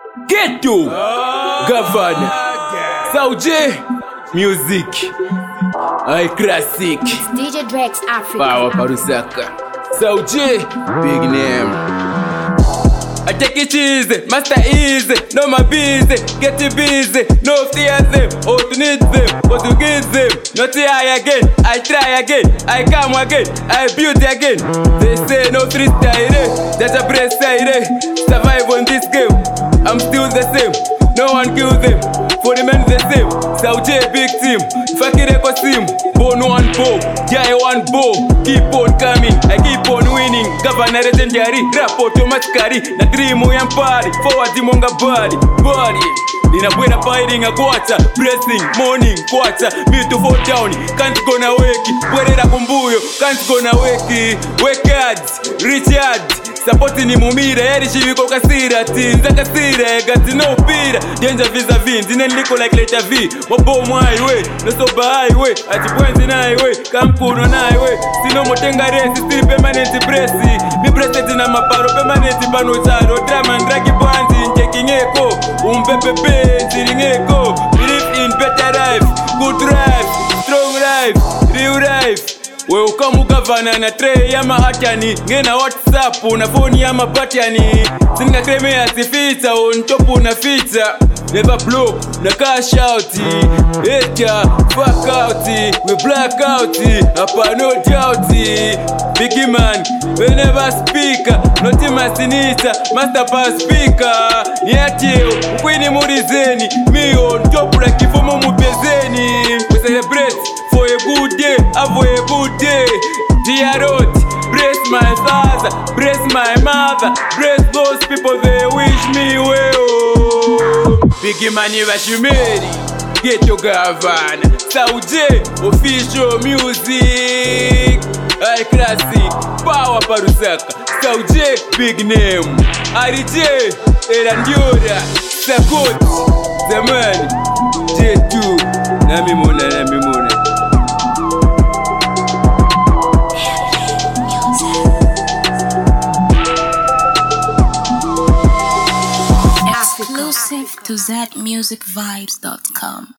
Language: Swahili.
Get to Governor Sauje Music I Classic DJ Drex Africa Power Parusaka Sauje Big name I take it easy, master easy, no my busy, get it busy, no fear them, or to need them, or to give them, not try again, I try again, I come again, I build again. They say no freestyle, that's a breast side, survive on this game, I'm still the same, no one kill them, for the men the same, Sauje big team, fuck it echo team, bone one bow, yeah one bow, keep on coming, I keep on winning, Governor legendary, rap automatically, na dream ya mpari, forward monga body, ninakwenda fighting a quarter, pressing, morning, quarter, me to fall down, can't go na weki, bwerera kumbuyo, can't go na weki, wake hard, reach hard, support ni mumira, yari shiviko kasira, tinza kasira, gati no pira, danger vis-a-vis, zinenliko like letter V, wabo highway, no soba highway, atipwenzi na highway, kamkuno na highway, sino motenga resi, still permanent presi, mi preseti na maparo, permanent pano charo, drama and dragi banzi, checking echo, umpepepe, ziring echo, believe in better life, good life, strong life, real life. Welcome Governor na tray ya mahatani, ngena WhatsApp na phone ya mapatiani, singa kreme ya sifita, on top una fita, never blow, na cash out, hater, fuck out, we black out, hapa no doubt, biggie man, we never speak, not masinisa, master pass speaker, niatio, ukwini murizeni, me on top like ifomo mupezeni, we celebrate for a good day, have a good day. Dear Lord, bless my father, bless my mother, bless those people they wish me well. Big money Vashimeri, get your Governor Sauje, official music, I Classic, Power Parusaka, Sauje, big name, RJ, Erandiora, Sakot, the man, J2, Namimona. Exclusive to ZMusicVibes.com.